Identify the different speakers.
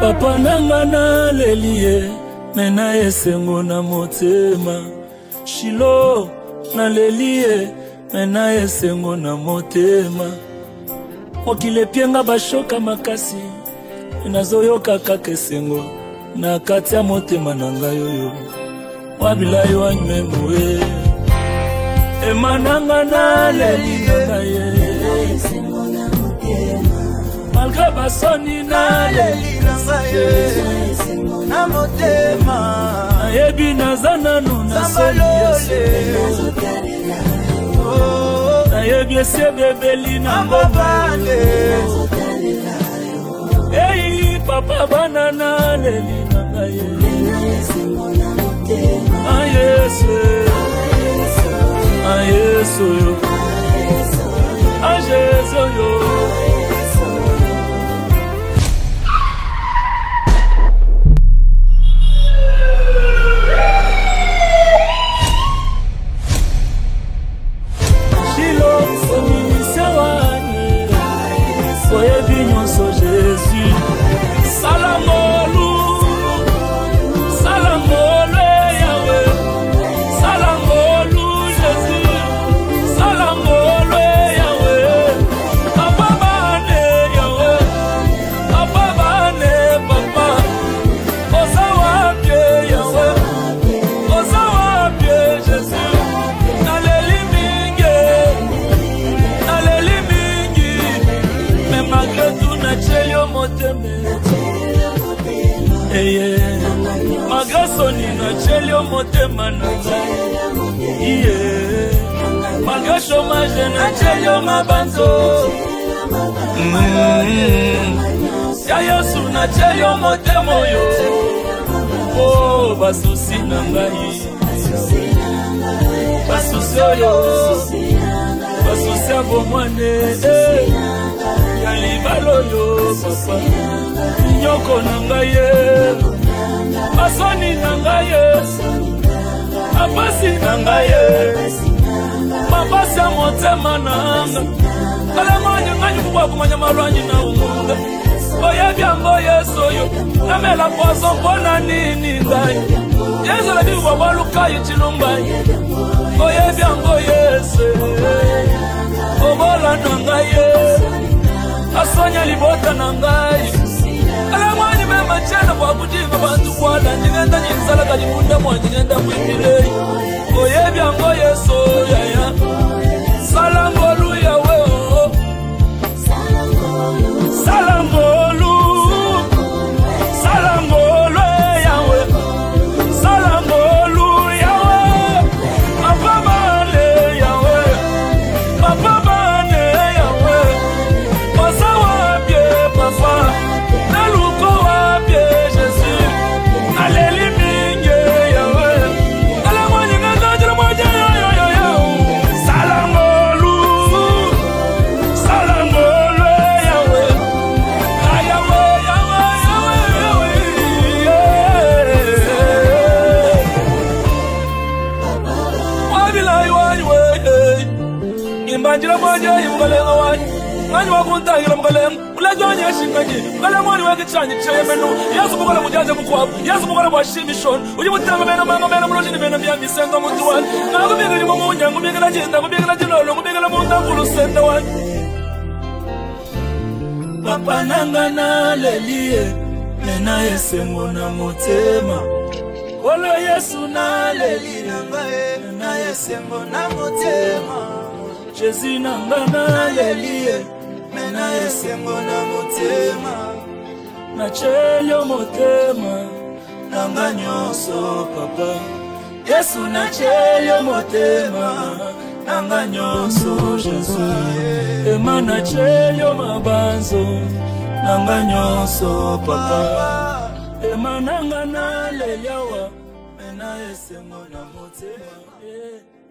Speaker 1: Papa nanga na lelie mena esengo na motema. Shilo na lelie mena esengo na motema. Okile pienga bashoka makasi nazoyoka kaka esengo na kati ya motema nanga yoyo. Wabilayi wanymemuwe emananga na lelie na ye malgré basoni na lelie na motema nayebi naza nanu nasoli Yesu nayebi esi ebebeli na ngobane eyi papa bana na leli na ngaye Yesu Yesu yo Yesu yo Magasoni na chelio motema nanga Magasho maje na chelio mabanzo Ya Yesu na chelio motema yo Oh basusi nangai Basusi yo Basusi abomwane Yalibalo yo papa Nyoko nangaye Basoni nangaye Abasi nangaye Mabasi ya motema nanga Kalamanya nganyi kubwa kumanya malwanyi na umunga Oye biambo Yesu yo Namela pozo mpona nini ngai Yesu la biwa waluka yichilumbai Oye biambo Yesu Obola nangaye Asonya libota nangaye Alamani mema chena kwa kujiva bantu kwa da Ningenda nyingisala kajimunda mwa nyingenda kuipile Oye biango Yesu yaya Salangolu ya weo Salangolu Salangolu ya weo Salangolu ya weo Mapabane ya weo Mapabane ya weo Osawa bie papa Imbanjira moja imgalenga wani Ngani wakunta hila mgalenga Ulajwanya yashingaji Ngale mwani waki chanyi chaya menu Yasu mukala mujaja mukwabu Yasu mukala mwashimi shon Ujimutanga mena manga mena mrojini mena miya misenga mtu wani Ngubinga ni mamunya ngubinga na jinda ngubinga na jilolo ngubinga na munda kulu senda wani Papa nanga na lelie Mena yesengo na motema Olo Yesu na lelie Mena yesengo na motema Jésus nanga na lelie Mena esengo na motema Na chelio motema Nanga nyonso papa Yesu na chelio motema Nanga nyonso Jésus Ema na chelio mabanzo Nanga nyonso papa Ema nanga na leliawa Mena esengo na motema